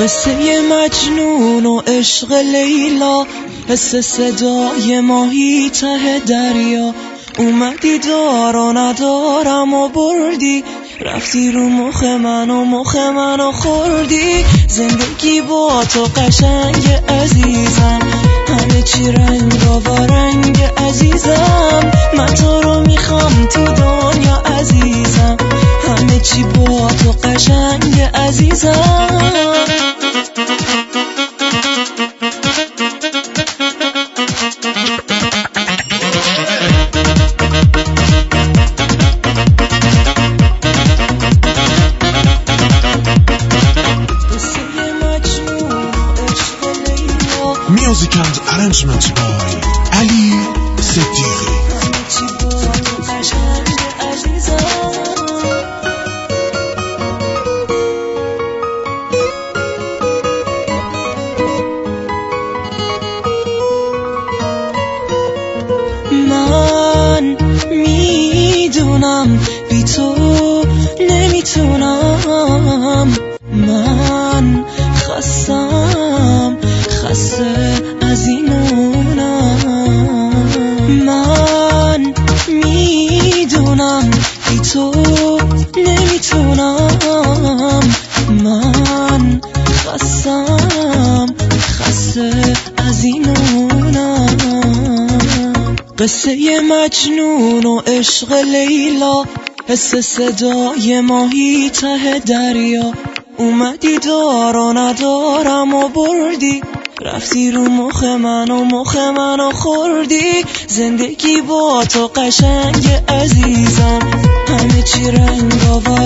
قصه مجنون و عشق لیلا، حس صدای ماهی ته دریا. اومدی دار و ندارم و بردی، رفتی رو مخ منو خوردی. زندگی با تو قشنگ عزیزم، همه چی رنگ عزیزم. من تو رو میخوام تو دنیا عزیزم، همه چی با تو قشنگ عزیزم. Music and arrangement by Ali Siddiqui. من میدونم بی تو نمیتونم، من خسته از اینونم. من میدونم بی تو نمیتونم، من خسته از اینونم. قصه مجنون و عشق لیلا، حس صدای ماهی ته دریا. اومدی دار و ندارم و بردی، رفتی رو مخ منو خوردی. زندگی با تو قشنگ عزیزم، همه چی رنگ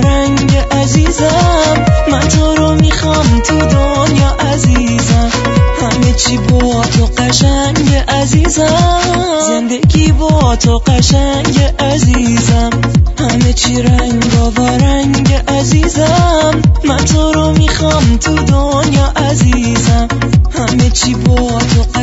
عزیزم. من تو رو میخوام تو دنیا عزیزم، همه چی با تو قشنگ عزیزم. زندگی با تو قشنگ عزیزم، همه چی رنگ عزیزم. من تو رو میخوام تو دنیا عزیزم، همه چی با تو